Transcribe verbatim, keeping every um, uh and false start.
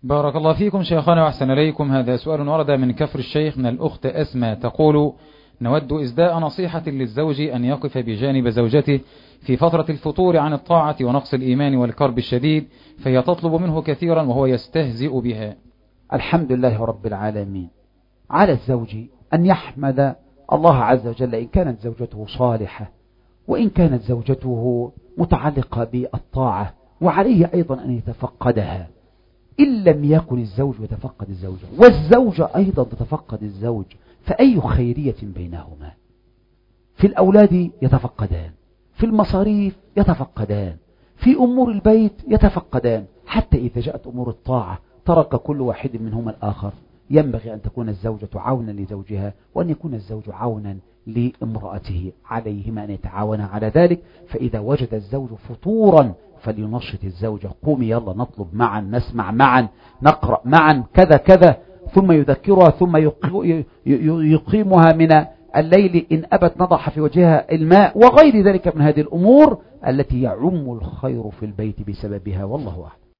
بارك الله فيكم شيخنا وأحسن إليكم. هذا سؤال ورد من كفر الشيخ من الأخت أسماء تقول: نود إسداء نصيحة للزوج أن يقف بجانب زوجته في فترة الفتور عن الطاعة ونقص الإيمان والكرب الشديد، فهي تطلب منه كثيرا وهو يستهزئ بها. الحمد لله رب العالمين. على الزوج أن يحمد الله عز وجل إن كانت زوجته صالحة وإن كانت زوجته متعلقة بالطاعة، وعليه أيضا أن يتفقدها. إن لم يكن الزوج يتفقد الزوجة والزوجة أيضا تتفقد الزوج، فأي خيرية بينهما؟ في الأولاد يتفقدان، في المصاريف يتفقدان، في أمور البيت يتفقدان، حتى إذا جاءت أمور الطاعة ترك كل واحد منهما الآخر. ينبغي أن تكون الزوجة عونا لزوجها وأن يكون الزوج عونا لامرأته، عليهما أن يتعاونا على ذلك. فإذا وجد الزوج فطورا فلينشط الزوجة: قومي يلا نطلب معا، نسمع معا، نقرأ معا، كذا كذا، ثم يذكرها ثم يقيمها من الليل، إن أبت نضح في وجهها الماء، وغير ذلك من هذه الأمور التي يعم الخير في البيت بسببها، والله أعلم.